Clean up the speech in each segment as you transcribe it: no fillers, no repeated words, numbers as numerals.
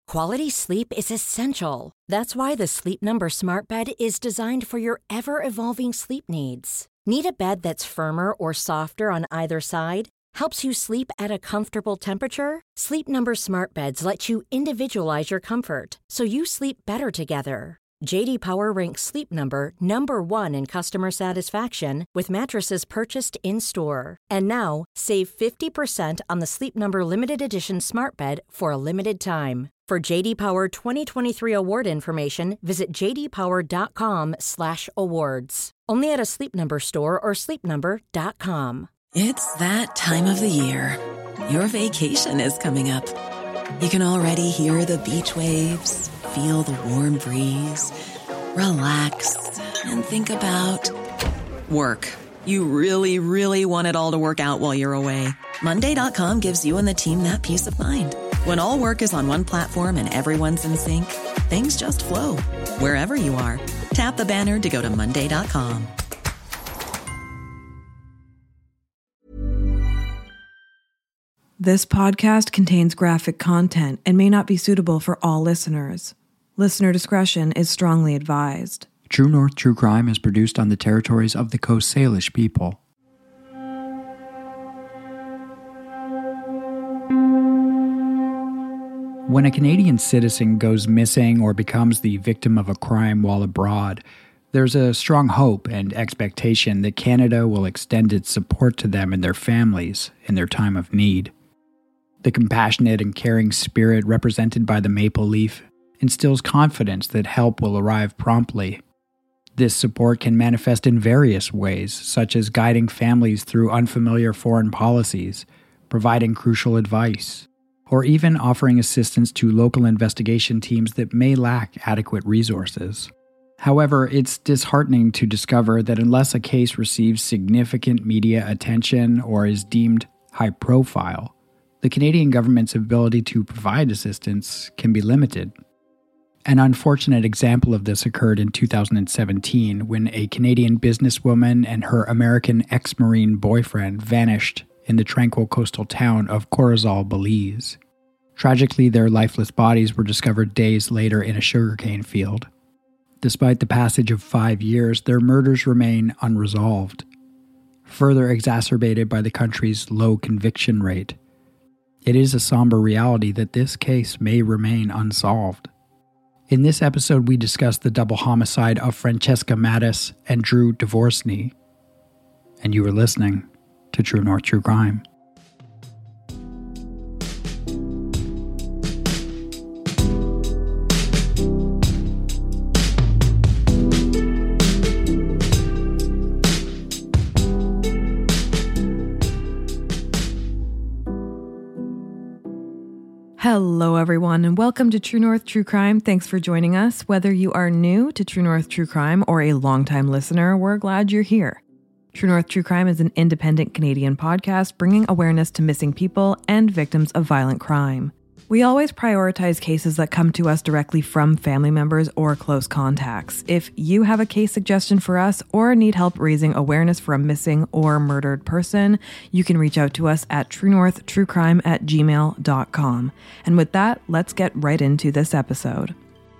Quality sleep is essential. That's why the Sleep Number Smart Bed is designed for your ever-evolving sleep needs. Need a bed that's firmer or softer on either side? Helps you sleep at a comfortable temperature? Sleep Number Smart Beds let you individualize your comfort, so you sleep better together. J.D. Power ranks Sleep Number number 1 in customer satisfaction with mattresses purchased in-store. And now, save 50% on the Sleep Number Limited Edition Smart Bed for a limited time. For J.D. Power 2023 award information, visit jdpower.com/awards. Only at a Sleep Number store or sleepnumber.com. It's that time of the year. Your vacation is coming up. You can already hear the beach waves, feel the warm breeze, relax, and think about work. You really, really want it all to work out while you're away. Monday.com gives you and the team that peace of mind. When all work is on one platform and everyone's in sync, things just flow. Wherever you are, tap the banner to go to Monday.com. This podcast contains graphic content and may not be suitable for all listeners. Listener discretion is strongly advised. True North True Crime is produced on the territories of the Coast Salish people. When a Canadian citizen goes missing or becomes the victim of a crime while abroad, there's a strong hope and expectation that Canada will extend its support to them and their families in their time of need. The compassionate and caring spirit represented by the maple leaf instills confidence that help will arrive promptly. This support can manifest in various ways, such as guiding families through unfamiliar foreign policies, providing crucial advice, or even offering assistance to local investigation teams that may lack adequate resources. However, it's disheartening to discover that unless a case receives significant media attention or is deemed high profile, the Canadian government's ability to provide assistance can be limited. An unfortunate example of this occurred in 2017 when a Canadian businesswoman and her American ex-Marine boyfriend vanished in the tranquil coastal town of Corozal, Belize. Tragically, their lifeless bodies were discovered days later in a sugarcane field. Despite the passage of 5 years, their murders remain unresolved, further exacerbated by the country's low conviction rate. It is a somber reality that this case may remain unsolved. In this episode, we discuss the double homicide of Francesca Mattis and Drew Dvorsny. And you are listening to True North True Crime. Hello, everyone, and welcome to True North True Crime. Thanks for joining us. Whether you are new to True North True Crime or a longtime listener, we're glad you're here. True North True Crime is an independent Canadian podcast bringing awareness to missing people and victims of violent crime. We always prioritize cases that come to us directly from family members or close contacts. If you have a case suggestion for us or need help raising awareness for a missing or murdered person, you can reach out to us at truenorthtruecrime@gmail.com. And with that, let's get right into this episode.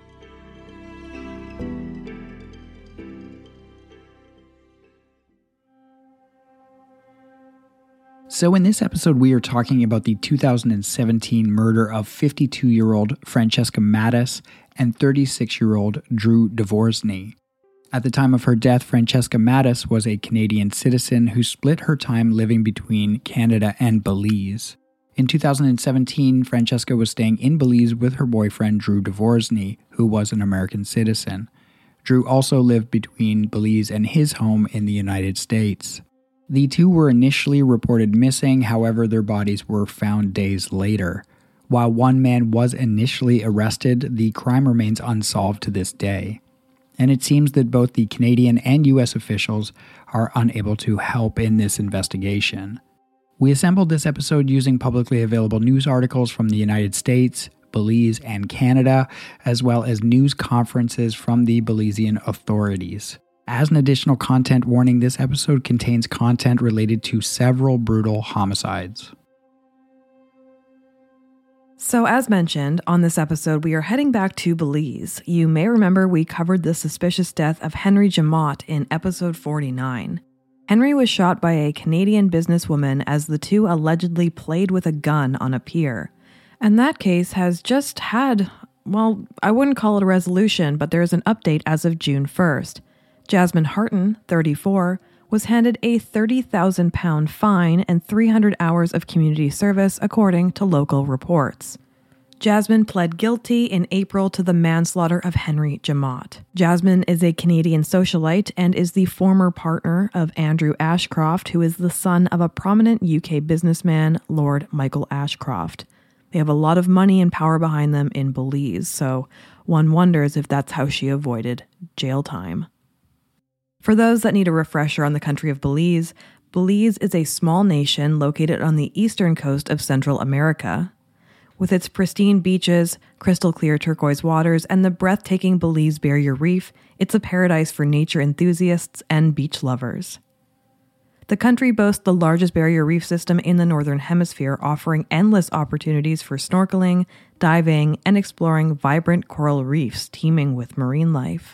So in this episode, we are talking about the 2017 murder of 52-year-old Francesca Mattis and 36-year-old Drew Dvorsny. At the time of her death, Francesca Mattis was a Canadian citizen who split her time living between Canada and Belize. In 2017, Francesca was staying in Belize with her boyfriend Drew Dvorsny, who was an American citizen. Drew also lived between Belize and his home in the United States. The two were initially reported missing, however, their bodies were found days later. While one man was initially arrested, the crime remains unsolved to this day. And it seems that both the Canadian and U.S. officials are unable to help in this investigation. We assembled this episode using publicly available news articles from the United States, Belize, and Canada, as well as news conferences from the Belizean authorities. As an additional content warning, this episode contains content related to several brutal homicides. So as mentioned, on this episode, we are heading back to Belize. You may remember we covered the suspicious death of Henry Jamot in episode 49. Henry was shot by a Canadian businesswoman as the two allegedly played with a gun on a pier. And that case has just had, well, I wouldn't call it a resolution, but there's an update as of June 1st. Jasmine Harton, 34, was handed a £30,000 fine and 300 hours of community service, according to local reports. Jasmine pled guilty in April to the manslaughter of Henry Jamot. Jasmine is a Canadian socialite and is the former partner of Andrew Ashcroft, who is the son of a prominent UK businessman, Lord Michael Ashcroft. They have a lot of money and power behind them in Belize, so one wonders if that's how she avoided jail time. For those that need a refresher on the country of Belize, Belize is a small nation located on the eastern coast of Central America. With its pristine beaches, crystal clear turquoise waters, and the breathtaking Belize Barrier Reef, it's a paradise for nature enthusiasts and beach lovers. The country boasts the largest barrier reef system in the Northern Hemisphere, offering endless opportunities for snorkeling, diving, and exploring vibrant coral reefs teeming with marine life.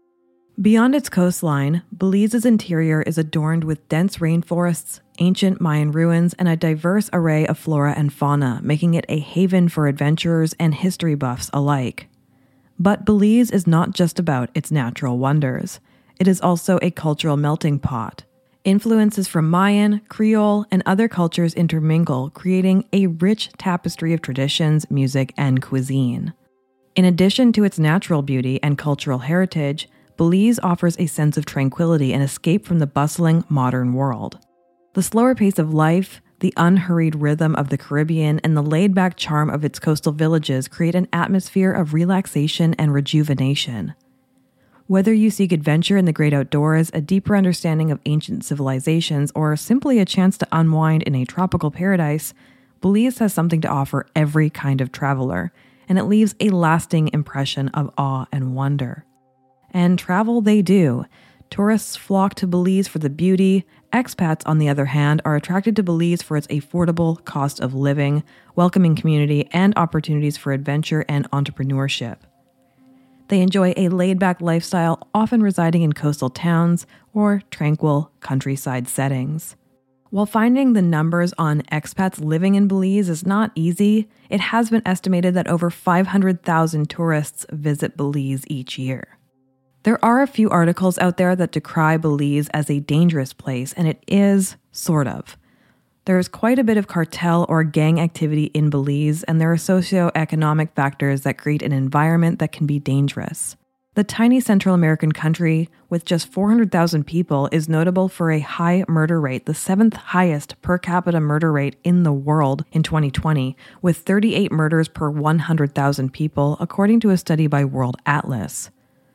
Beyond its coastline, Belize's interior is adorned with dense rainforests, ancient Mayan ruins, and a diverse array of flora and fauna, making it a haven for adventurers and history buffs alike. But Belize is not just about its natural wonders. It is also a cultural melting pot. Influences from Mayan, Creole, and other cultures intermingle, creating a rich tapestry of traditions, music, and cuisine. In addition to its natural beauty and cultural heritage, Belize offers a sense of tranquility and escape from the bustling modern world. The slower pace of life, the unhurried rhythm of the Caribbean, and the laid-back charm of its coastal villages create an atmosphere of relaxation and rejuvenation. Whether you seek adventure in the great outdoors, a deeper understanding of ancient civilizations, or simply a chance to unwind in a tropical paradise, Belize has something to offer every kind of traveler, and it leaves a lasting impression of awe and wonder. And travel they do. Tourists flock to Belize for the beauty. Expats, on the other hand, are attracted to Belize for its affordable cost of living, welcoming community, and opportunities for adventure and entrepreneurship. They enjoy a laid-back lifestyle, often residing in coastal towns or tranquil countryside settings. While finding the numbers on expats living in Belize is not easy, it has been estimated that over 500,000 tourists visit Belize each year. There are a few articles out there that decry Belize as a dangerous place, and it is, sort of. There is quite a bit of cartel or gang activity in Belize, and there are socioeconomic factors that create an environment that can be dangerous. The tiny Central American country, with just 400,000 people, is notable for a high murder rate, the 7th highest per capita murder rate in the world in 2020, with 38 murders per 100,000 people, according to a study by World Atlas.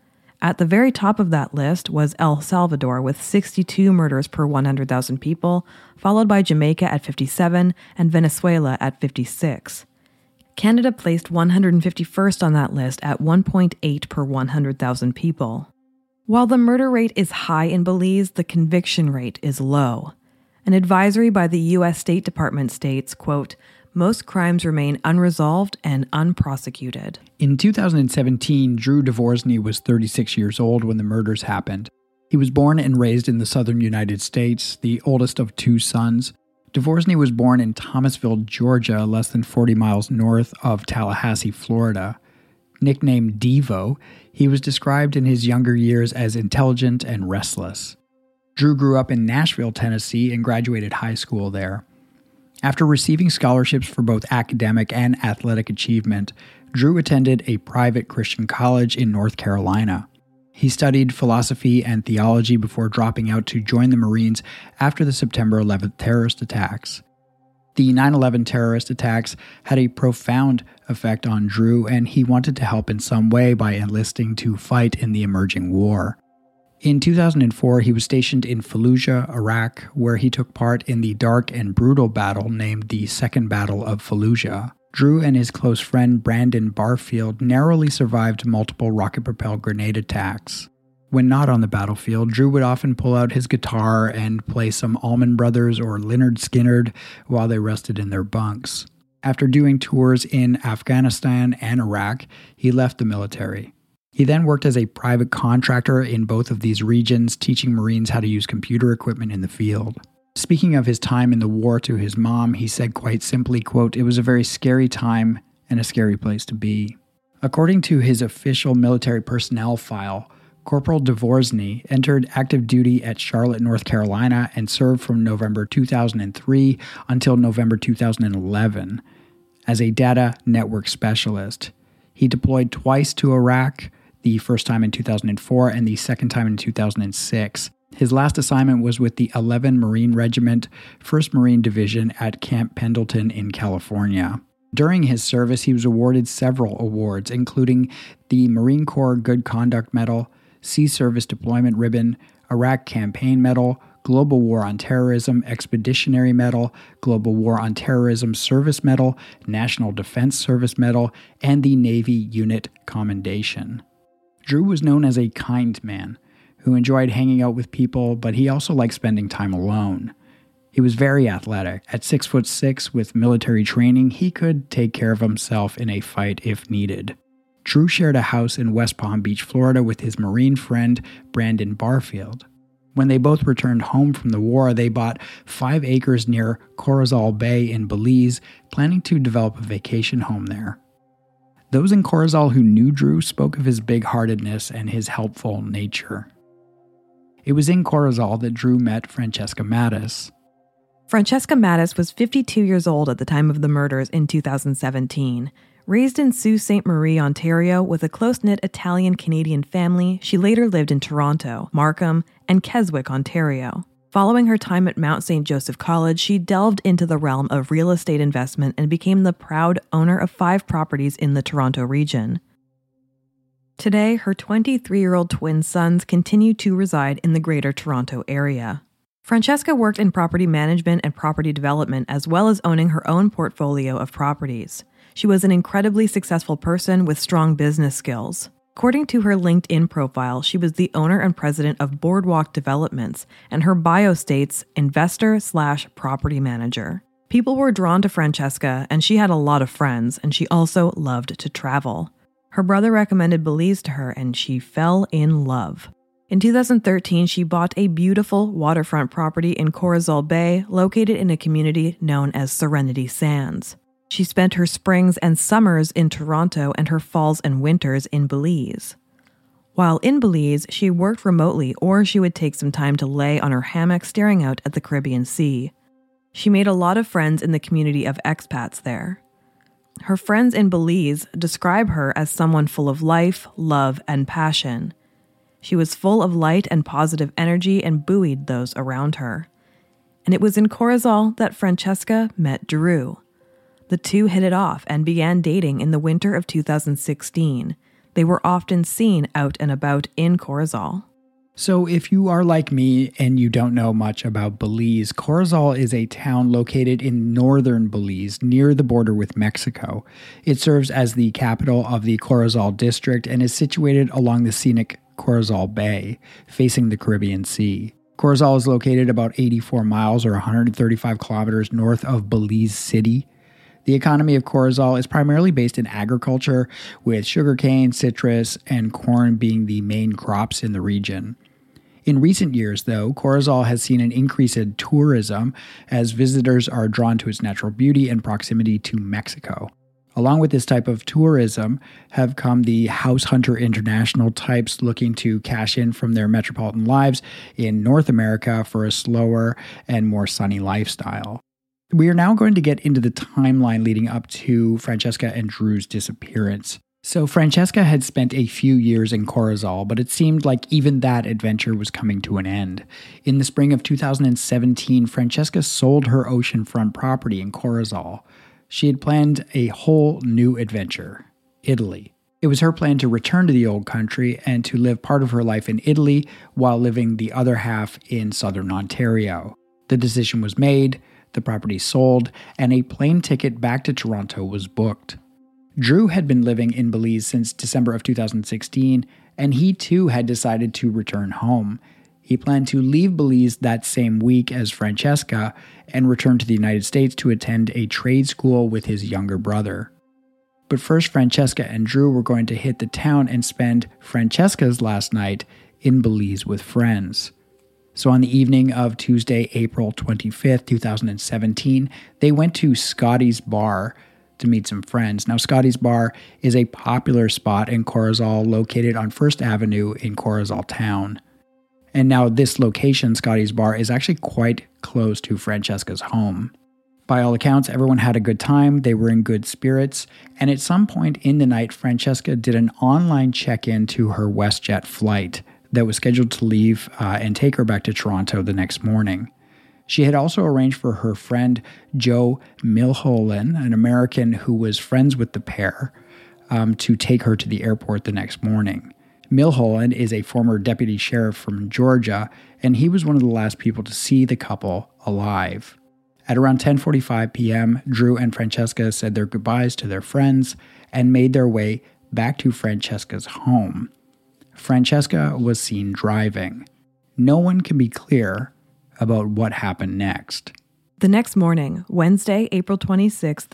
At the very top of that list was El Salvador with 62 murders per 100,000 people, followed by Jamaica at 57 and Venezuela at 56. Canada placed 151st on that list at 1.8 per 100,000 people. While the murder rate is high in Belize, the conviction rate is low. An advisory by the U.S. State Department states, quote, "Most crimes remain unresolved and unprosecuted." In 2017, Drew Dvorsny was 36 years old when the murders happened. He was born and raised in the southern United States, the oldest of two sons. Dvorsny was born in Thomasville, Georgia, less than 40 miles north of Tallahassee, Florida. Nicknamed Devo, he was described in his younger years as intelligent and restless. Drew grew up in Nashville, Tennessee, and graduated high school there. After receiving scholarships for both academic and athletic achievement, Drew attended a private Christian college in North Carolina. He studied philosophy and theology before dropping out to join the Marines after the September 11th terrorist attacks. The 9/11 terrorist attacks had a profound effect on Drew, and he wanted to help in some way by enlisting to fight in the emerging war. In 2004, he was stationed in Fallujah, Iraq, where he took part in the dark and brutal battle named the Second Battle of Fallujah. Drew and his close friend Brandon Barfield narrowly survived multiple rocket-propelled grenade attacks. When not on the battlefield, Drew would often pull out his guitar and play some Allman Brothers or Lynyrd Skynyrd while they rested in their bunks. After doing tours in Afghanistan and Iraq, he left the military. He then worked as a private contractor in both of these regions, teaching Marines how to use computer equipment in the field. Speaking of his time in the war to his mom, he said quite simply, quote, "It was a very scary time and a scary place to be." According to his official military personnel file, Corporal Dvorzny entered active duty at Charlotte, North Carolina, and served from November 2003 until November 2011 as a data network specialist. He deployed twice to Iraq, the first time in 2004 and the second time in 2006. His last assignment was with the 11 Marine Regiment, 1st Marine Division at Camp Pendleton in California. During his service, he was awarded several awards, including the Marine Corps Good Conduct Medal, Sea Service Deployment Ribbon, Iraq Campaign Medal, Global War on Terrorism Expeditionary Medal, Global War on Terrorism Service Medal, National Defense Service Medal, and the Navy Unit Commendation. Drew was known as a kind man who enjoyed hanging out with people, but he also liked spending time alone. He was very athletic. At 6'6", with military training, he could take care of himself in a fight if needed. Drew shared a house in West Palm Beach, Florida with his Marine friend, Brandon Barfield. When they both returned home from the war, they bought 5 acres near Corozal Bay in Belize, planning to develop a vacation home there. Those in Corozal who knew Drew spoke of his big-heartedness and his helpful nature. It was in Corozal that Drew met Francesca Mattis. Francesca Mattis was 52 years old at the time of the murders in 2017. Raised in Sault Ste. Marie, Ontario, with a close-knit Italian-Canadian family, she later lived in Toronto, Markham, and Keswick, Ontario. Following her time at Mount St. Joseph College, she delved into the realm of real estate investment and became the proud owner of 5 properties in the Toronto region. Today, her 23-year-old twin sons continue to reside in the Greater Toronto area. Francesca worked in property management and property development, as well as owning her own portfolio of properties. She was an incredibly successful person with strong business skills. According to her LinkedIn profile, she was the owner and president of Boardwalk Developments, and her bio states investor/property manager. People were drawn to Francesca, and she had a lot of friends, and she also loved to travel. Her brother recommended Belize to her, and she fell in love. In 2013, she bought a beautiful waterfront property in Corozal Bay, located in a community known as Serenity Sands. She spent her springs and summers in Toronto and her falls and winters in Belize. While in Belize, she worked remotely, or she would take some time to lay on her hammock staring out at the Caribbean Sea. She made a lot of friends in the community of expats there. Her friends in Belize describe her as someone full of life, love, and passion. She was full of light and positive energy and buoyed those around her. And it was in Corozal that Francesca met Drew. The two hit it off and began dating in the winter of 2016. They were often seen out and about in Corozal. So if you are like me and you don't know much about Belize, Corozal is a town located in northern Belize, near the border with Mexico. It serves as the capital of the Corozal district and is situated along the scenic Corozal Bay, facing the Caribbean Sea. Corozal is located about 84 miles or 135 kilometers north of Belize City. The economy of Corozal is primarily based in agriculture, with sugarcane, citrus, and corn being the main crops in the region. In recent years, though, Corozal has seen an increase in tourism as visitors are drawn to its natural beauty and proximity to Mexico. Along with this type of tourism have come the house hunter international types looking to cash in from their metropolitan lives in North America for a slower and more sunny lifestyle. We are now going to get into the timeline leading up to Francesca and Drew's disappearance. So Francesca had spent a few years in Corozal, but it seemed like even that adventure was coming to an end. In the spring of 2017, Francesca sold her oceanfront property in Corozal. She had planned a whole new adventure, Italy. It was her plan to return to the old country and to live part of her life in Italy while living the other half in southern Ontario. The decision was made, the property sold, and a plane ticket back to Toronto was booked. Drew had been living in Belize since December of 2016, and he too had decided to return home. He planned to leave Belize that same week as Francesca and return to the United States to attend a trade school with his younger brother. But first, Francesca and Drew were going to hit the town and spend Francesca's last night in Belize with friends. So on the evening of Tuesday, April 25th, 2017, they went to Scotty's Bar to meet some friends. Now, Scotty's Bar is a popular spot in Corozal located on First Avenue in Corozal town. And now this location, Scotty's Bar, is actually quite close to Francesca's home. By all accounts, everyone had a good time, they were in good spirits, and at some point in the night, Francesca did an online check-in to her WestJet flight that was scheduled to leave and take her back to Toronto the next morning. She had also arranged for her friend Joe Milholland, an American who was friends with the pair, to take her to the airport the next morning. Milholland is a former deputy sheriff from Georgia, and he was one of the last people to see the couple alive. At around 10:45 p.m., Drew and Francesca said their goodbyes to their friends and made their way back to Francesca's home. Francesca was seen driving. No one can be clear about what happened next. The next morning, Wednesday, April 26th,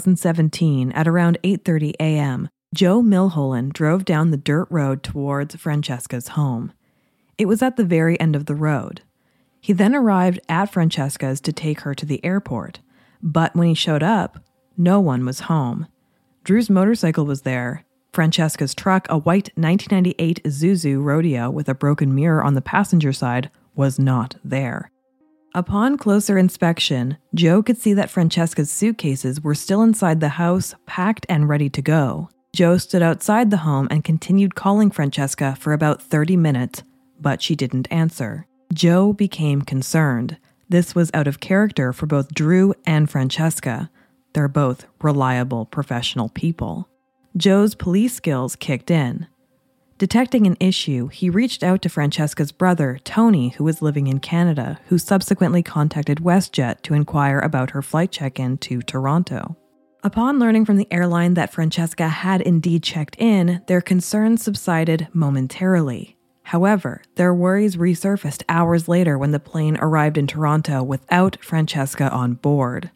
2017, at around 8:30 a.m., Joe Milholland drove down the dirt road towards Francesca's home. It was at the very end of the road. He then arrived at Francesca's to take her to the airport, but when he showed up, no one was home. Drew's motorcycle was there. Francesca's truck, a white 1998 Isuzu Rodeo with a broken mirror on the passenger side, was not there. Upon closer inspection, Joe could see that Francesca's suitcases were still inside the house, packed and ready to go. Joe stood outside the home and continued calling Francesca for about 30 minutes, but she didn't answer. Joe became concerned. This was out of character for both Drew and Francesca. They're both reliable professional people. Joe's police skills kicked in. Detecting an issue, he reached out to Francesca's brother, Tony, who was living in Canada, who subsequently contacted WestJet to inquire about her flight check-in to Toronto. Upon learning from the airline that Francesca had indeed checked in, their concerns subsided momentarily. However, their worries resurfaced hours later when the plane arrived in Toronto without Francesca on board.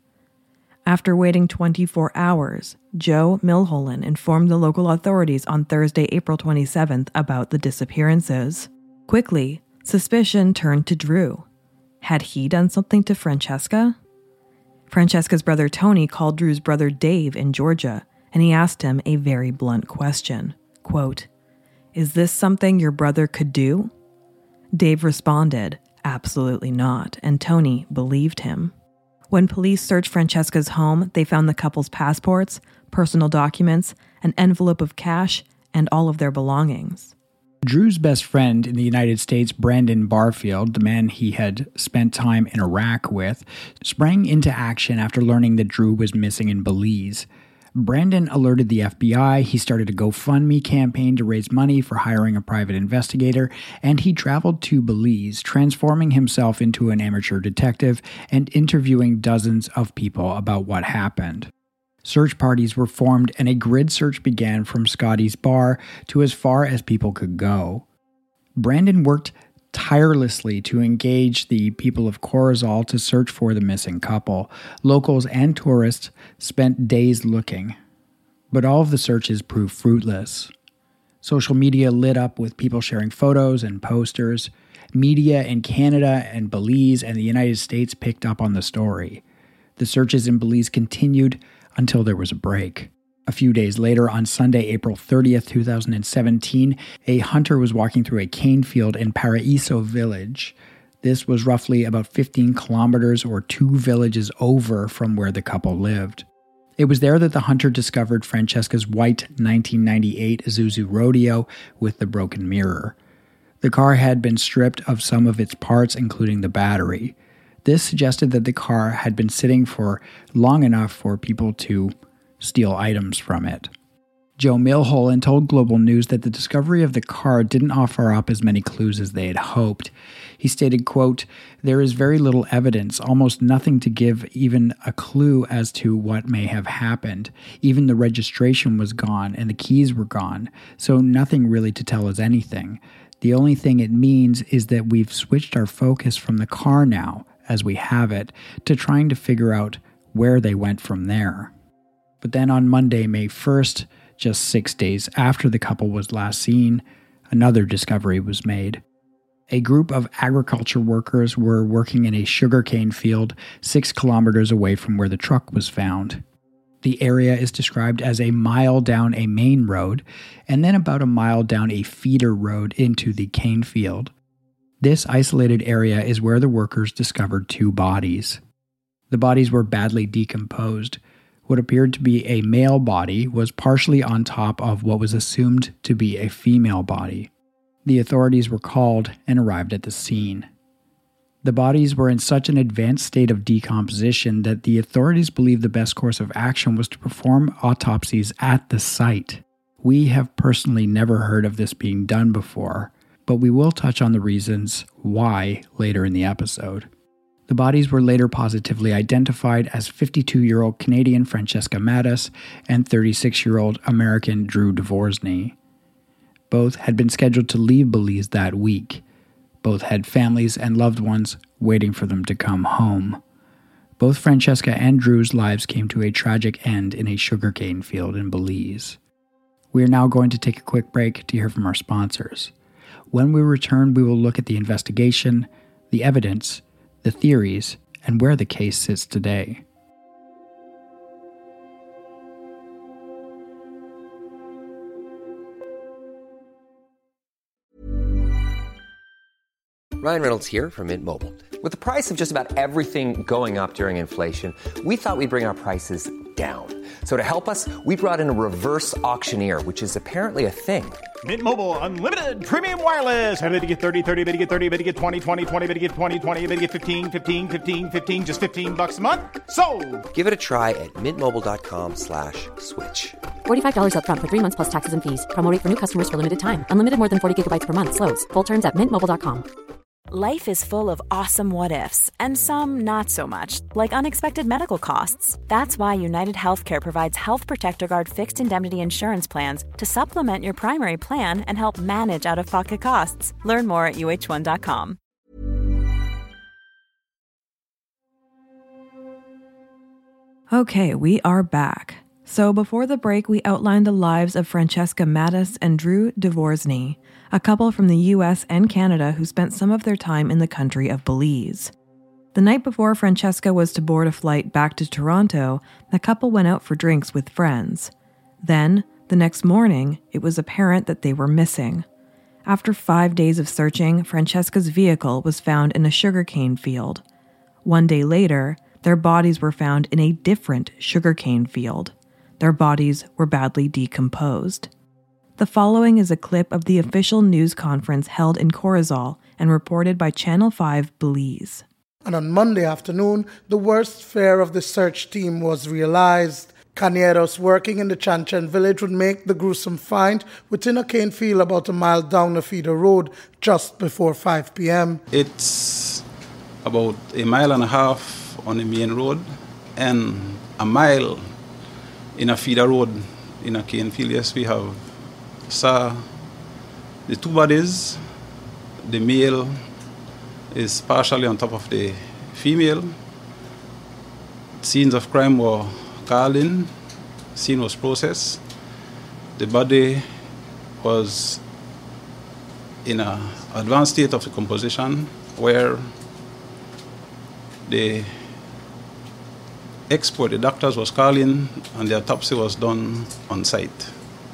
After waiting 24 hours, Joe Milholland informed the local authorities on Thursday, April 27th about the disappearances. Quickly, suspicion turned to Drew. Had he done something to Francesca? Francesca's brother Tony called Drew's brother Dave in Georgia, and he asked him a very blunt question. Quote, "Is this something your brother could do?" Dave responded, "Absolutely not," and Tony believed him. When police searched Francesca's home, they found the couple's passports, personal documents, an envelope of cash, and all of their belongings. Drew's best friend in the United States, Brandon Barfield, the man he had spent time in Iraq with, sprang into action after learning that Drew was missing in Belize. Brandon alerted the FBI, he started a GoFundMe campaign to raise money for hiring a private investigator, and he traveled to Belize, transforming himself into an amateur detective and interviewing dozens of people about what happened. Search parties were formed and a grid search began from Scotty's Bar to as far as people could go. Brandon worked tirelessly to engage the people of Corozal to search for the missing couple. Locals and tourists spent days looking, but all of the searches proved fruitless. Social media lit up with people sharing photos and posters. Media in Canada and Belize and the United States picked up on the story. The searches in Belize continued until there was a break. A few days later, on Sunday, April 30th, 2017, a hunter was walking through a cane field in Paraiso village. This was roughly about 15 kilometers or 2 villages over from where the couple lived. It was there that the hunter discovered Francesca's white 1998 Isuzu Rodeo with the broken mirror. The car had been stripped of some of its parts, including the battery. This suggested that the car had been sitting for long enough for people to steal items from it. Joe Milholland told Global News that the discovery of the car didn't offer up as many clues as they had hoped. He stated, quote, "There is very little evidence, almost nothing to give even a clue as to what may have happened. Even the registration was gone and the keys were gone, so nothing really to tell us anything. The only thing it means is that we've switched our focus from the car now, as we have it, to trying to figure out where they went from there. But then on Monday, May 1st, just 6 days after the couple was last seen, another discovery was made. A group of agriculture workers were working in a sugarcane field 6 kilometers away from where the truck was found. The area is described as a mile down a main road and then about a mile down a feeder road into the cane field. This isolated area is where the workers discovered 2 bodies. The bodies were badly decomposed. What appeared to be a male body was partially on top of what was assumed to be a female body. The authorities were called and arrived at the scene. The bodies were in such an advanced state of decomposition that the authorities believed the best course of action was to perform autopsies at the site. We have personally never heard of this being done before, but we will touch on the reasons why later in the episode. The bodies were later positively identified as 52-year-old Canadian Francesca Mattis and 36-year-old American Drew Dvorsny. Both had been scheduled to leave Belize that week. Both had families and loved ones waiting for them to come home. Both Francesca and Drew's lives came to a tragic end in a sugarcane field in Belize. We are now going to take a quick break to hear from our sponsors. When we return, we will look at the investigation, the evidence, the theories, and where the case sits today. Ryan Reynolds here from Mint Mobile. With the price of just about everything going up during inflation, we thought we'd bring our prices down. So to help us, we brought in a reverse auctioneer, which is apparently a thing. Mint Mobile Unlimited Premium Wireless. How to get 30, 30, bit to get 30, bit to get 20, 20, 20, bit to get 20, 20, bit to get 15, 15, 15, 15, just $15 a month? Sold! Give it a try at mintmobile.com/switch. $45 up front for 3 months plus taxes and fees. Promo rate for new customers for limited time. Unlimited more than 40 gigabytes per month. Slows full terms at mintmobile.com. Life is full of awesome what-ifs, and some not so much, like unexpected medical costs. That's why United Healthcare provides Health Protector Guard fixed indemnity insurance plans to supplement your primary plan and help manage out-of-pocket costs. Learn more at uh1.com. Okay, we are back. So before the break, we outlined the lives of Francesca Mattis and Drew Dvorsny, a couple from the US and Canada who spent some of their time in the country of Belize. The night before Francesca was to board a flight back to Toronto, the couple went out for drinks with friends. Then, the next morning, it was apparent that they were missing. After 5 days of searching, Francesca's vehicle was found in a sugarcane field. 1 day later, their bodies were found in a different sugarcane field. Their bodies were badly decomposed. The following is a clip of the official news conference held in Corozal and reported by Channel 5 Belize. And on Monday afternoon, the worst fear of the search team was realized. Cañeros working in the Chanchan village would make the gruesome find within a cane field about a mile down the feeder road just before 5 p.m. It's about a mile and a half on the main road and a mile in a feeder road in a cane field. Yes, we have saw the 2 bodies. The male is partially on top of the female. Scenes of crime were called in. Scene was processed. The body was in an advanced state of decomposition where the expert, the doctors was called in and the autopsy was done on site.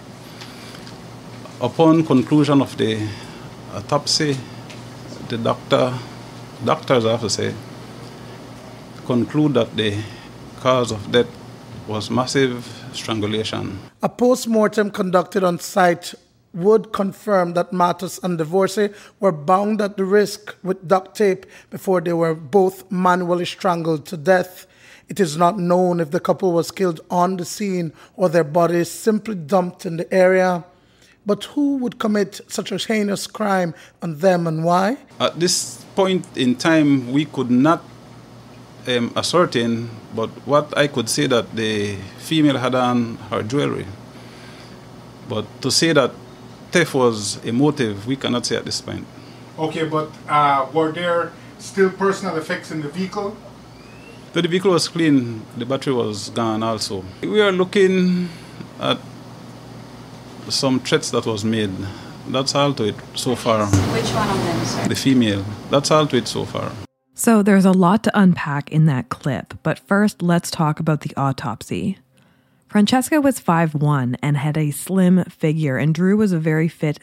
Upon conclusion of the autopsy, the doctors, I have to say, conclude that the cause of death was massive strangulation. A post-mortem conducted on site would confirm that Mattis and Dvorsny were bound at the wrist with duct tape before they were both manually strangled to death. It is not known if the couple was killed on the scene or their bodies simply dumped in the area. But who would commit such a heinous crime on them and why? At this point in time, we could not ascertain, but what I could say that the female had on her jewelry. But to say that theft was a motive, we cannot say at this point. Okay, but were there still personal effects in the vehicle? So the vehicle was clean, the battery was gone also. We are looking at some threats that was made. That's all to it so far. Which one of them, sir? The female. That's all to it so far. So there's a lot to unpack in that clip, but first let's talk about the autopsy. Francesca was 5'1" and had a slim figure, and Drew was a very fit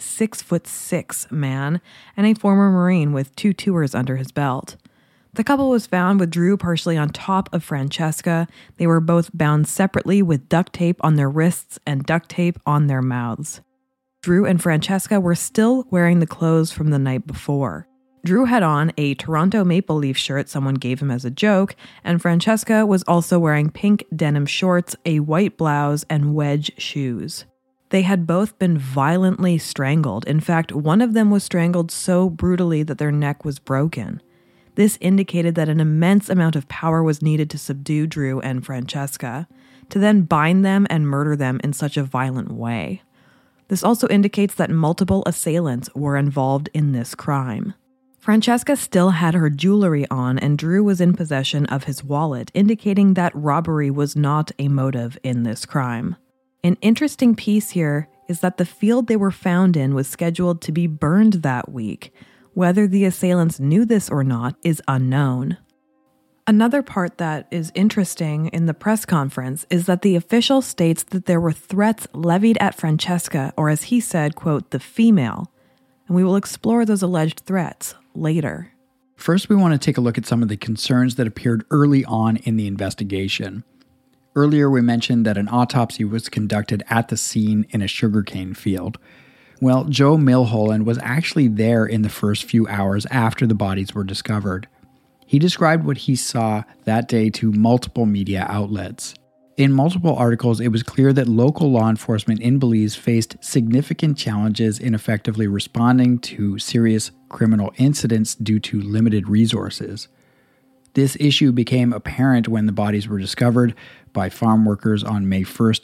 6'6" man and a former Marine with 2 tours under his belt. The couple was found with Drew partially on top of Francesca. They were both bound separately with duct tape on their wrists and duct tape on their mouths. Drew and Francesca were still wearing the clothes from the night before. Drew had on a Toronto Maple Leaf shirt someone gave him as a joke, and Francesca was also wearing pink denim shorts, a white blouse, and wedge shoes. They had both been violently strangled. In fact, one of them was strangled so brutally that their neck was broken. This indicated that an immense amount of power was needed to subdue Drew and Francesca, to then bind them and murder them in such a violent way. This also indicates that multiple assailants were involved in this crime. Francesca still had her jewelry on, and Drew was in possession of his wallet, indicating that robbery was not a motive in this crime. An interesting piece here is that the field they were found in was scheduled to be burned that week. Whether the assailants knew this or not is unknown. Another part that is interesting in the press conference is that the official states that there were threats levied at Francesca, or as he said, quote, the female, and we will explore those alleged threats later. First, we want to take a look at some of the concerns that appeared early on in the investigation. Earlier, we mentioned that an autopsy was conducted at the scene in a sugarcane field. Well, Joe Milholland was actually there in the first few hours after the bodies were discovered. He described what he saw that day to multiple media outlets. In multiple articles, it was clear that local law enforcement in Belize faced significant challenges in effectively responding to serious criminal incidents due to limited resources. This issue became apparent when the bodies were discovered by farm workers on May 1st,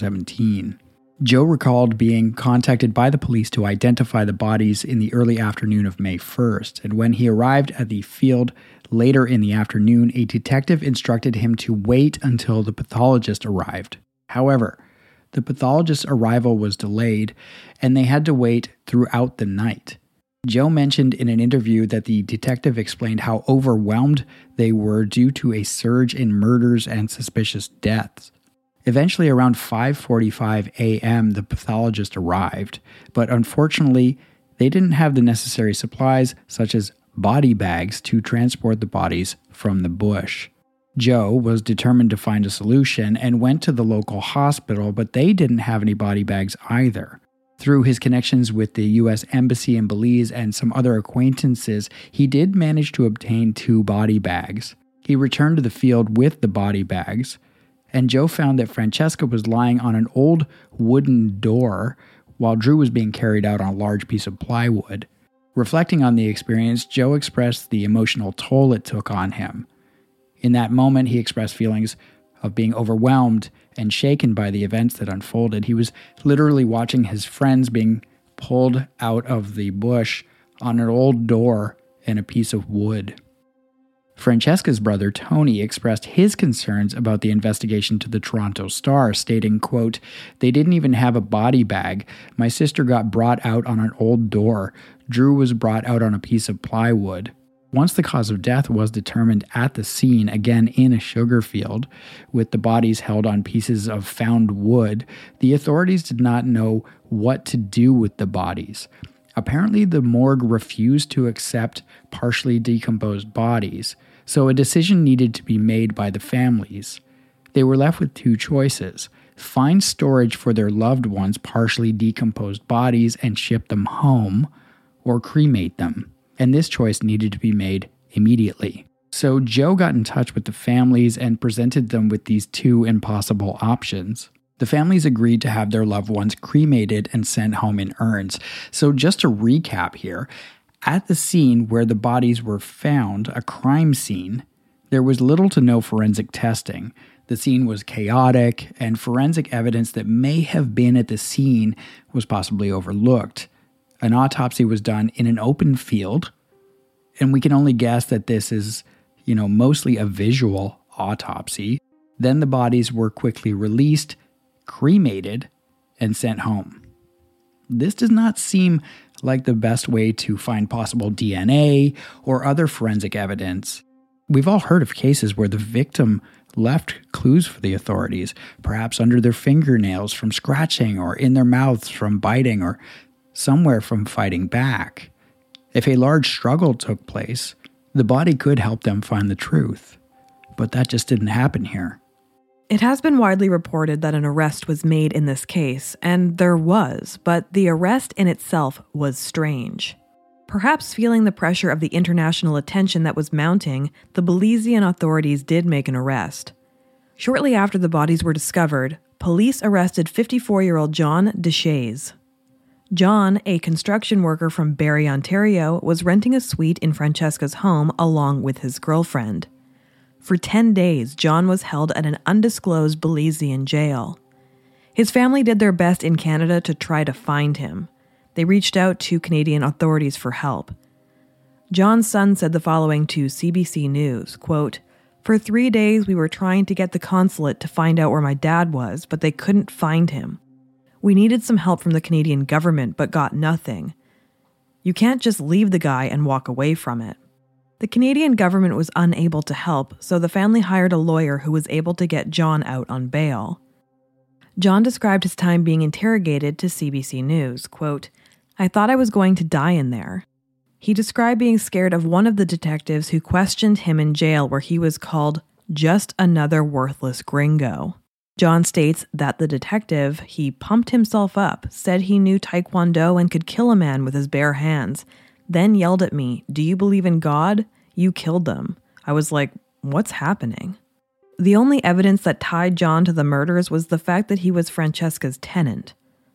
2017. Joe recalled being contacted by the police to identify the bodies in the early afternoon of May 1st, and when he arrived at the field later in the afternoon, a detective instructed him to wait until the pathologist arrived. However, the pathologist's arrival was delayed, and they had to wait throughout the night. Joe mentioned in an interview that the detective explained how overwhelmed they were due to a surge in murders and suspicious deaths. Eventually, around 5:45 a.m., the pathologist arrived, but unfortunately, they didn't have the necessary supplies, such as body bags, to transport the bodies from the bush. Joe was determined to find a solution and went to the local hospital, but they didn't have any body bags either. Through his connections with the U.S. Embassy in Belize and some other acquaintances, he did manage to obtain 2 body bags. He returned to the field with the body bags, and Joe found that Francesca was lying on an old wooden door while Drew was being carried out on a large piece of plywood. Reflecting on the experience, Joe expressed the emotional toll it took on him. In that moment, he expressed feelings of being overwhelmed and shaken by the events that unfolded. He was literally watching his friends being pulled out of the bush on an old door and a piece of wood. Francesca's brother, Tony, expressed his concerns about the investigation to the Toronto Star, stating, quote, "They didn't even have a body bag. My sister got brought out on an old door. Drew was brought out on a piece of plywood." Once the cause of death was determined at the scene, again in a sugar field, with the bodies held on pieces of found wood, the authorities did not know what to do with the bodies. Apparently, the morgue refused to accept partially decomposed bodies, so a decision needed to be made by the families. They were left with 2 choices: find storage for their loved ones' partially decomposed bodies and ship them home, or cremate them. And this choice needed to be made immediately. So Joe got in touch with the families and presented them with these 2 impossible options. The families agreed to have their loved ones cremated and sent home in urns. So just to recap here, at the scene where the bodies were found, a crime scene, there was little to no forensic testing. The scene was chaotic, and forensic evidence that may have been at the scene was possibly overlooked. An autopsy was done in an open field, and we can only guess that this is, mostly a visual autopsy. Then the bodies were quickly released, cremated, and sent home. This does not seem like the best way to find possible DNA or other forensic evidence. We've all heard of cases where the victim left clues for the authorities, perhaps under their fingernails from scratching, or in their mouths from biting, or somewhere from fighting back. If a large struggle took place, the body could help them find the truth. But that just didn't happen here. It has been widely reported that an arrest was made in this case, and there was, but the arrest in itself was strange. Perhaps feeling the pressure of the international attention that was mounting, the Belizean authorities did make an arrest. Shortly after the bodies were discovered, police arrested 54-year-old John Deshays. John, a construction worker from Barrie, Ontario, was renting a suite in Francesca's home along with his girlfriend. For 10 days, John was held at an undisclosed Belizean jail. His family did their best in Canada to try to find him. They reached out to Canadian authorities for help. John's son said the following to CBC News, quote, "For 3 days we were trying to get the consulate to find out where my dad was, but they couldn't find him. We needed some help from the Canadian government, but got nothing. You can't just leave the guy and walk away from it." The Canadian government was unable to help, so the family hired a lawyer who was able to get John out on bail. John described his time being interrogated to CBC News, quote, "I thought I was going to die in there." He described being scared of one of the detectives who questioned him in jail, where he was called just another worthless gringo. John states that the detective, he pumped himself up, said he knew Taekwondo and could kill a man with his bare hands, then yelled at me, "Do you believe in God? You killed them." I was like, what's happening? The only evidence that tied John to the murders was the fact that he was Francesca's tenant.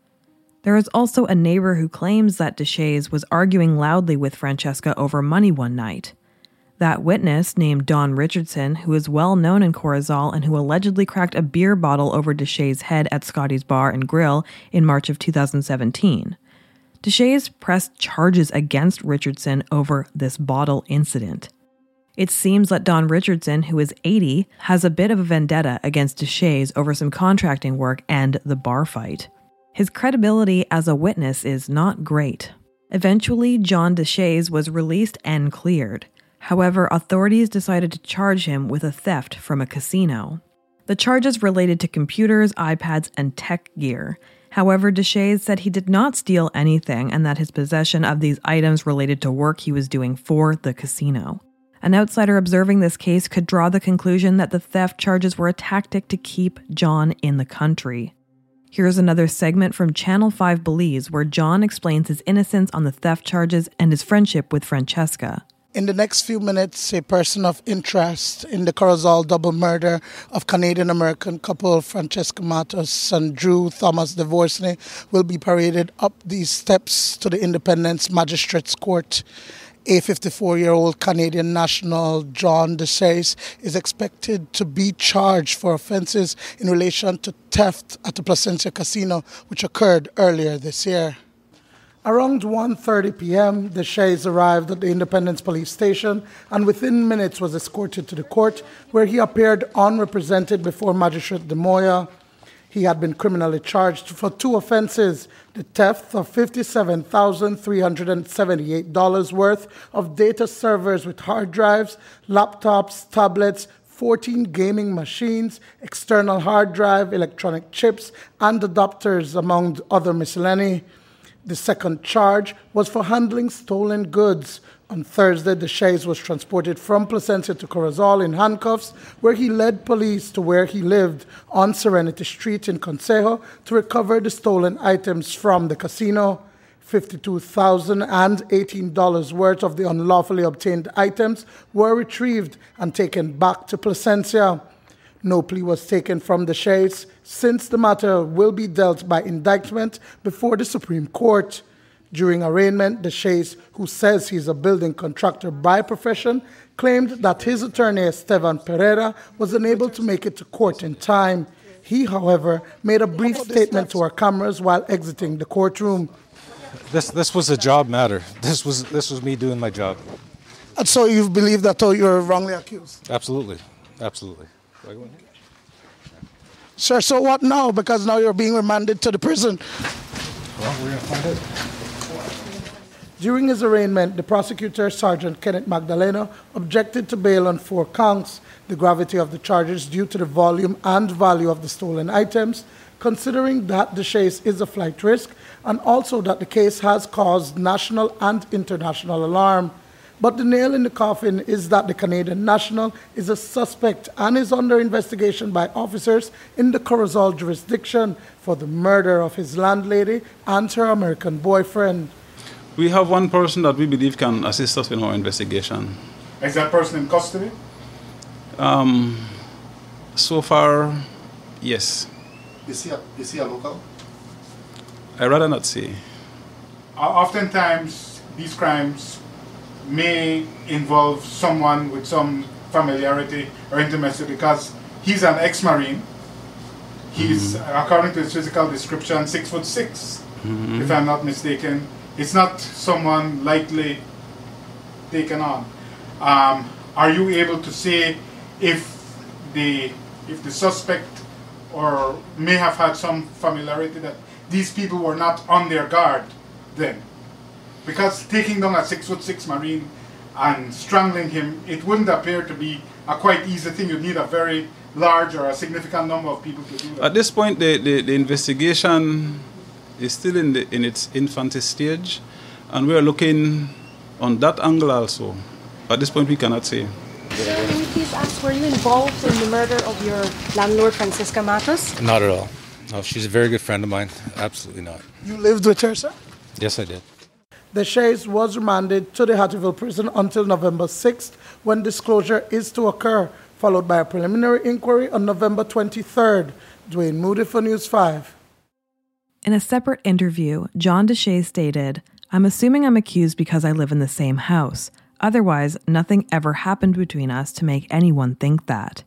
There is also a neighbor who claims that Deshays was arguing loudly with Francesca over money one night. That witness, named Don Richardson, who is well known in Corozal and who allegedly cracked a beer bottle over Deshays' head at Scotty's Bar and Grill in March of 2017. Deshays pressed charges against Richardson over this bottle incident. It seems that Don Richardson, who is 80, has a bit of a vendetta against Deshays over some contracting work and the bar fight. His credibility as a witness is not great. Eventually, John Deshays was released and cleared. However, authorities decided to charge him with a theft from a casino. The charges related to computers, iPads, and tech gear. However, Deshays said he did not steal anything and that his possession of these items related to work he was doing for the casino. An outsider observing this case could draw the conclusion that the theft charges were a tactic to keep John in the country. Here's another segment from Channel 5 Belize where John explains his innocence on the theft charges and his friendship with Francesca. In the next few minutes, a person of interest in the Corozal double murder of Canadian-American couple Francesca Matos and Drew Thomas Devorsney will be paraded up these steps to the Independence Magistrates Court. A 54-year-old Canadian national, John Deshays, is expected to be charged for offences in relation to theft at the Placencia Casino, which occurred earlier this year. Around 1:30 p.m., Deshays arrived at the Independence Police Station and within minutes was escorted to the court, where he appeared unrepresented before Magistrate De Moya. He had been criminally charged for 2 offenses: the theft of $57,378 worth of data servers with hard drives, laptops, tablets, 14 gaming machines, external hard drive, electronic chips, and adapters, among other miscellany. The second charge was for handling stolen goods. On Thursday, Deshays was transported from Placencia to Corozal in handcuffs, where he led police to where he lived on Serenity Street in Consejo to recover the stolen items from the casino. $52,018 worth of the unlawfully obtained items were retrieved and taken back to Placencia. No plea was taken from Deshays, since the matter will be dealt by indictment before the Supreme Court. During arraignment, DeShays, who says he's a building contractor by profession, claimed that his attorney, Esteban Pereira, was unable to make it to court in time. He, however, made a brief statement to our cameras while exiting the courtroom. This was a job matter. This was me doing my job. And so you believe that you're wrongly accused? Absolutely. Sir, so what now? Because now you're being remanded to the prison. Well, we're going to find out. During his arraignment, the prosecutor, Sergeant Kenneth Magdaleno, objected to bail on 4 counts, the gravity of the charges due to the volume and value of the stolen items, considering that DeShays is a flight risk, and also that the case has caused national and international alarm. But the nail in the coffin is that the Canadian national is a suspect and is under investigation by officers in the Corozal jurisdiction for the murder of his landlady and her American boyfriend. We have one person that we believe can assist us in our investigation. Is that person in custody? So far, yes. Is he a local? I'd rather not say. Oftentimes, these crimes may involve someone with some familiarity or intimacy because he's an ex-Marine. He's, according to his physical description, 6'6", if I'm not mistaken. It's not someone lightly taken on. Are you able to say if the suspect or may have had some familiarity that these people were not on their guard then? Because taking down a 6'6" Marine and strangling him, it wouldn't appear to be a quite easy thing. You'd need a very large or a significant number of people to do that. At this point, the investigation is still in its infancy stage, and we are looking on that angle also. At this point, we cannot say. Sir, can you please ask, were you involved in the murder of your landlord, Francisca Matos? Not at all. No, she's a very good friend of mine. Absolutely not. You lived with her, sir? Yes, I did. DeShays was remanded to the Hattieville prison until November 6th, when disclosure is to occur, followed by a preliminary inquiry on November 23rd. Dwayne Moody for News 5. In a separate interview, John DeShays stated, "I'm assuming I'm accused because I live in the same house. Otherwise, nothing ever happened between us to make anyone think that."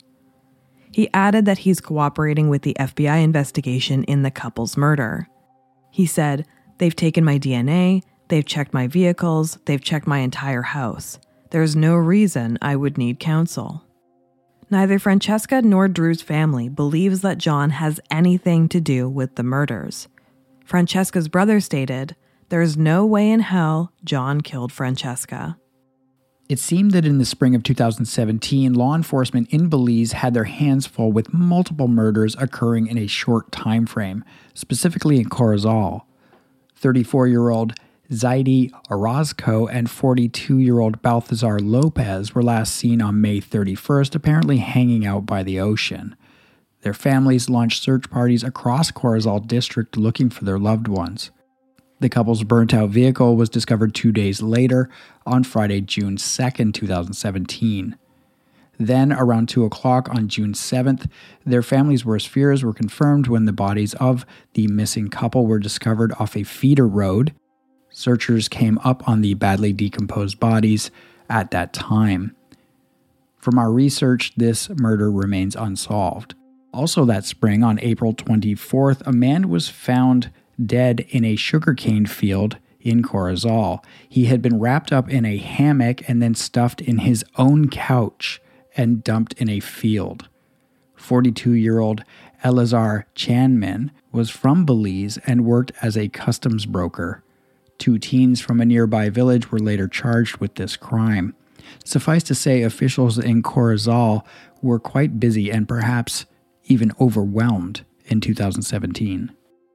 He added that he's cooperating with the FBI investigation in the couple's murder. He said, "They've taken my DNA, they've checked my vehicles, they've checked my entire house. There's no reason I would need counsel." Neither Francesca nor Drew's family believes that John has anything to do with the murders. Francesca's brother stated, "There's no way in hell John killed Francesca." It seemed that in the spring of 2017, law enforcement in Belize had their hands full with multiple murders occurring in a short time frame, specifically in Corozal. 34-year-old Zaidi Orozco and 42-year-old Balthazar Lopez were last seen on May 31st, apparently hanging out by the ocean. Their families launched search parties across Corozal District looking for their loved ones. The couple's burnt-out vehicle was discovered 2 days later, on Friday, June 2nd, 2017. Then, around 2 o'clock on June 7th, their families' worst fears were confirmed when the bodies of the missing couple were discovered off a feeder road. Searchers came up on the badly decomposed bodies at that time. From our research, this murder remains unsolved. Also that spring, on April 24th, a man was found dead in a sugarcane field in Corozal. He had been wrapped up in a hammock and then stuffed in his own couch and dumped in a field. 42-year-old Elazar Chanmin was from Belize and worked as a customs broker. 2 teens from a nearby village were later charged with this crime. Suffice to say, officials in Corozal were quite busy and perhaps even overwhelmed in 2017.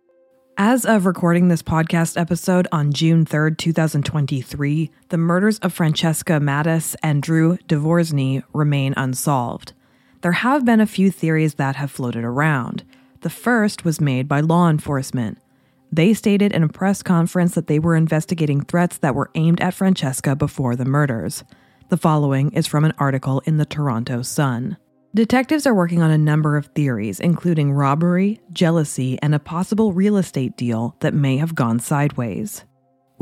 As of recording this podcast episode on June 3rd, 2023, the murders of Francesca Matos and Drew Dvorsny remain unsolved. There have been a few theories that have floated around. The first was made by law enforcement. They stated in a press conference that they were investigating threats that were aimed at Francesca before the murders. The following is from an article in the Toronto Sun. Detectives are working on a number of theories, including robbery, jealousy, and a possible real estate deal that may have gone sideways.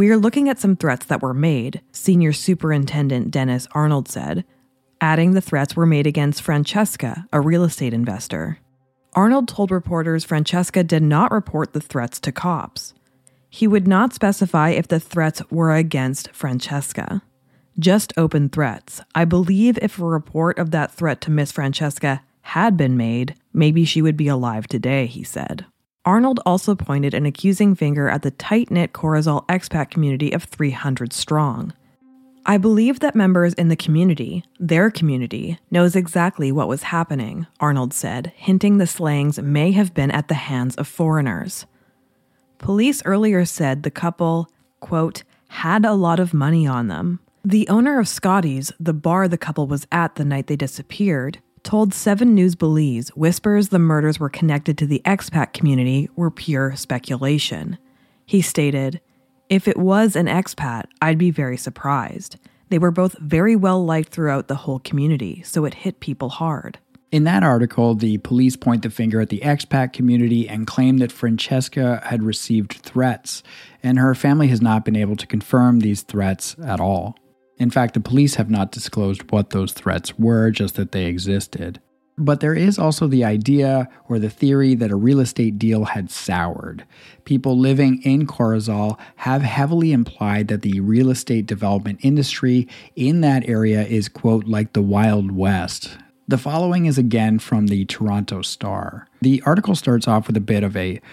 "We are looking at some threats that were made," Senior Superintendent Dennis Arnold said, adding the threats were made against Francesca, a real estate investor. Arnold told reporters Francesca did not report the threats to cops. He would not specify if the threats were against Francesca. "Just open threats. I believe if a report of that threat to Miss Francesca had been made, maybe she would be alive today," he said. Arnold also pointed an accusing finger at the tight-knit Corozal expat community of 300 strong. "I believe that members in the community, their community, knows exactly what was happening," Arnold said, hinting the slayings may have been at the hands of foreigners. Police earlier said the couple, quote, had a lot of money on them. The owner of Scotty's, the bar the couple was at the night they disappeared, told 7 News Belize whispers the murders were connected to the expat community were pure speculation. He stated, "If it was an expat, I'd be very surprised. They were both very well liked throughout the whole community, so it hit people hard." In that article, the police point the finger at the expat community and claim that Francesca had received threats, and her family has not been able to confirm these threats at all. In fact, the police have not disclosed what those threats were, just that they existed. But there is also the idea or the theory that a real estate deal had soured. People living in Corozal have heavily implied that the real estate development industry in that area is, quote, like the Wild West. The following is again from the Toronto Star. The article starts off with a bit of a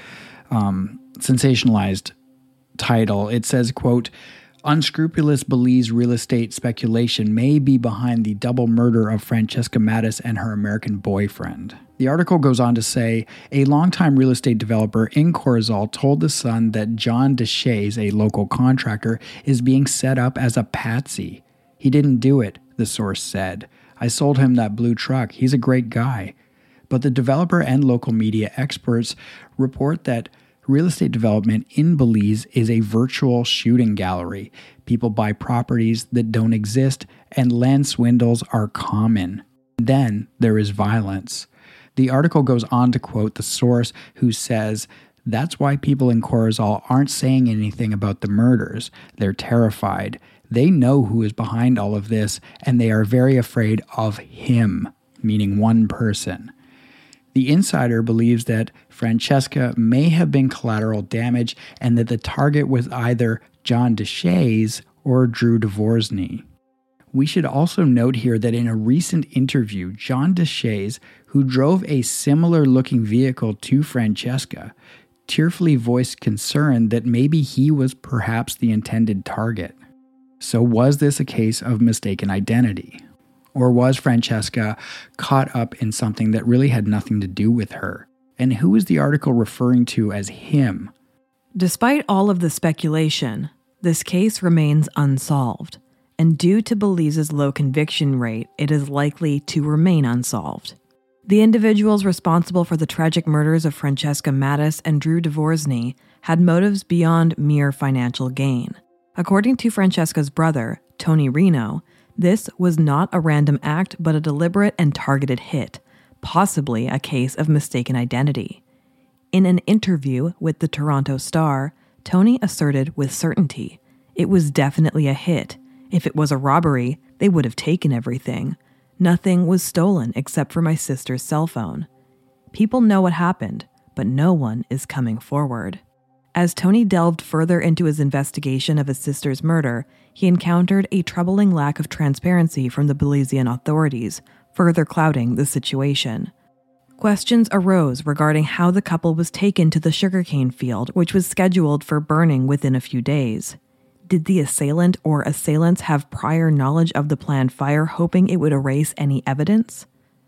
sensationalized title. It says, quote, "Unscrupulous Belize real estate speculation may be behind the double murder of Francesca Mattis and her American boyfriend." The article goes on to say, a longtime real estate developer in Corozal told The Sun that John Deshays, a local contractor, is being set up as a patsy. "He didn't do it," the source said. "I sold him that blue truck. He's a great guy." But the developer and local media experts report that real estate development in Belize is a virtual shooting gallery. People buy properties that don't exist, and land swindles are common. Then there is violence. The article goes on to quote the source, who says, "That's why people in Corozal aren't saying anything about the murders. They're terrified. They know who is behind all of this, and they are very afraid of him," meaning one person. The insider believes that Francesca may have been collateral damage and that the target was either John Deshays or Drew Dvorsny. We should also note here that in a recent interview, John Deshays, who drove a similar-looking vehicle to Francesca, tearfully voiced concern that maybe he was perhaps the intended target. So was this a case of mistaken identity? Or was Francesca caught up in something that really had nothing to do with her? And who is the article referring to as him? Despite all of the speculation, this case remains unsolved. And due to Belize's low conviction rate, it is likely to remain unsolved. The individuals responsible for the tragic murders of Francesca Mattis and Drew Dvorsny had motives beyond mere financial gain. According to Francesca's brother, Tony Reno, this was not a random act but a deliberate and targeted hit, possibly a case of mistaken identity. In an interview with the Toronto Star, Tony asserted with certainty, "It was definitely a hit. If it was a robbery, they would have taken everything. Nothing was stolen except for my sister's cell phone. People know what happened, but no one is coming forward." As Tony delved further into his investigation of his sister's murder, he encountered a troubling lack of transparency from the Belizean authorities, further clouding the situation. Questions arose regarding how the couple was taken to the sugarcane field, which was scheduled for burning within a few days. Did the assailant or assailants have prior knowledge of the planned fire, hoping it would erase any evidence?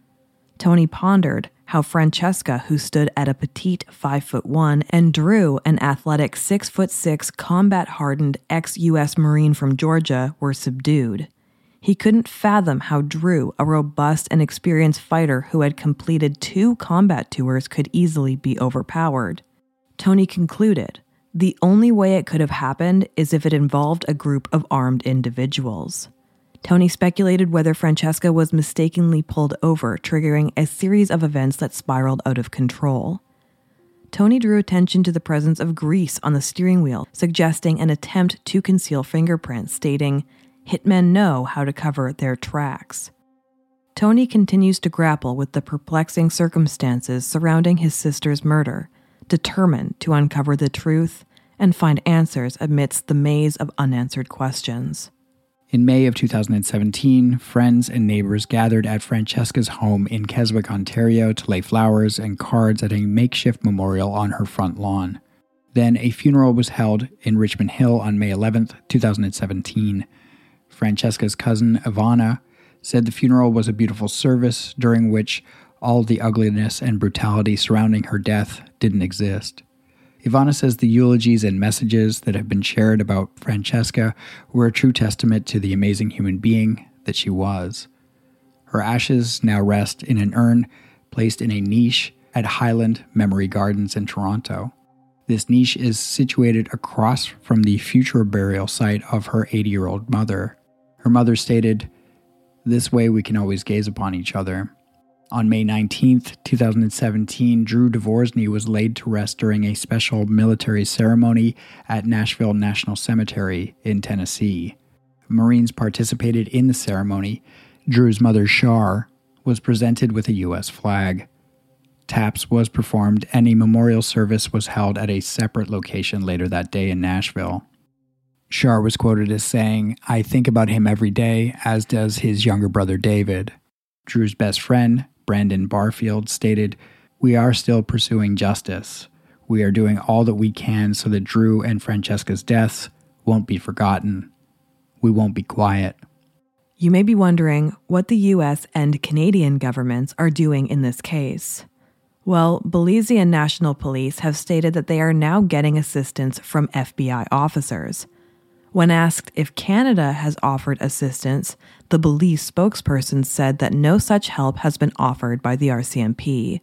Tony pondered how Francesca, who stood at a petite 5'1", and Drew, an athletic 6'6", combat-hardened ex-U.S. Marine from Georgia, were subdued. He couldn't fathom how Drew, a robust and experienced fighter who had completed 2 combat tours, could easily be overpowered. Tony concluded, the only way it could have happened is if it involved a group of armed individuals. Tony speculated whether Francesca was mistakenly pulled over, triggering a series of events that spiraled out of control. Tony drew attention to the presence of grease on the steering wheel, suggesting an attempt to conceal fingerprints, stating, "Hitmen know how to cover their tracks." Tony continues to grapple with the perplexing circumstances surrounding his sister's murder, determined to uncover the truth and find answers amidst the maze of unanswered questions. In May of 2017, friends and neighbors gathered at Francesca's home in Keswick, Ontario to lay flowers and cards at a makeshift memorial on her front lawn. Then a funeral was held in Richmond Hill on May 11th, 2017. Francesca's cousin, Ivana, said the funeral was a beautiful service during which all the ugliness and brutality surrounding her death didn't exist. Ivana says the eulogies and messages that have been shared about Francesca were a true testament to the amazing human being that she was. Her ashes now rest in an urn placed in a niche at Highland Memory Gardens in Toronto. This niche is situated across from the future burial site of her 80-year-old mother. Her mother stated, "This way we can always gaze upon each other." On May 19th, 2017, Drew Dvorsny was laid to rest during a special military ceremony at Nashville National Cemetery in Tennessee. Marines participated in the ceremony. Drew's mother, Shar, was presented with a U.S. flag. Taps was performed, and a memorial service was held at a separate location later that day in Nashville. Shar was quoted as saying, "I think about him every day, as does his younger brother David." Drew's best friend, Brandon Barfield, stated, "We are still pursuing justice. We are doing all that we can so that Drew and Francesca's deaths won't be forgotten. We won't be quiet." You may be wondering what the U.S. and Canadian governments are doing in this case. Well, Belizean National Police have stated that they are now getting assistance from FBI officers. When asked if Canada has offered assistance, the Belize spokesperson said that no such help has been offered by the RCMP.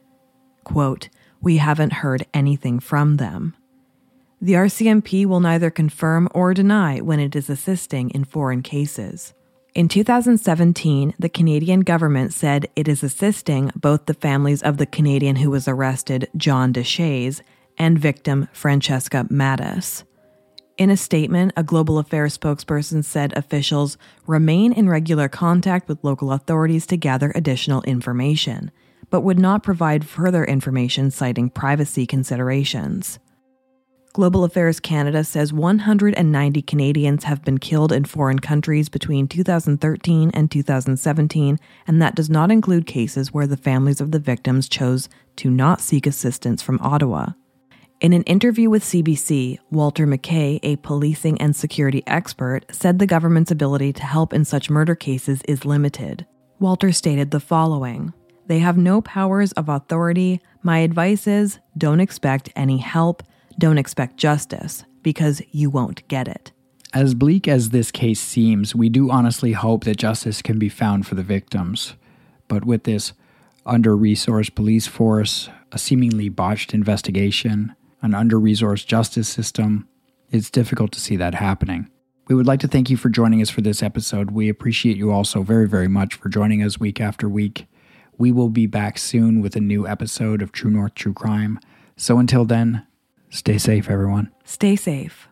Quote, "We haven't heard anything from them." The RCMP will neither confirm or deny when it is assisting in foreign cases. In 2017, the Canadian government said it is assisting both the families of the Canadian who was arrested, John Deshays, and victim Francesca Mattis. In a statement, a Global Affairs spokesperson said officials remain in regular contact with local authorities to gather additional information, but would not provide further information citing privacy considerations. Global Affairs Canada says 190 Canadians have been killed in foreign countries between 2013 and 2017, and that does not include cases where the families of the victims chose to not seek assistance from Ottawa. In an interview with CBC, Walter McKay, a policing and security expert, said the government's ability to help in such murder cases is limited. Walter stated the following, "They have no powers of authority. My advice is, don't expect any help. Don't expect justice, because you won't get it." As bleak as this case seems, we do honestly hope that justice can be found for the victims. But with this under-resourced police force, a seemingly botched investigation, an under-resourced justice system, it's difficult to see that happening. We would like to thank you for joining us for this episode. We appreciate you all so very, very much for joining us week after week. We will be back soon with a new episode of True North True Crime. So until then, stay safe, everyone. Stay safe.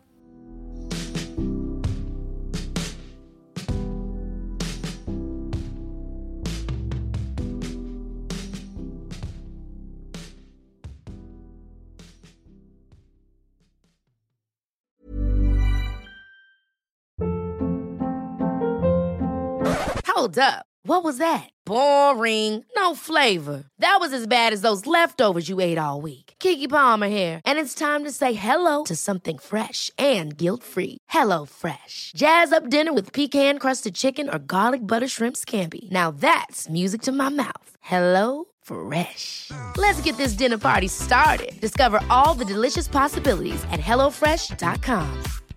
Hold up. What was that? Boring. No flavor. That was as bad as those leftovers you ate all week. Keke Palmer here, and it's time to say hello to something fresh and guilt-free. Hello Fresh. Jazz up dinner with pecan-crusted chicken or garlic butter shrimp scampi. Now that's music to my mouth. Hello Fresh. Let's get this dinner party started. Discover all the delicious possibilities at HelloFresh.com.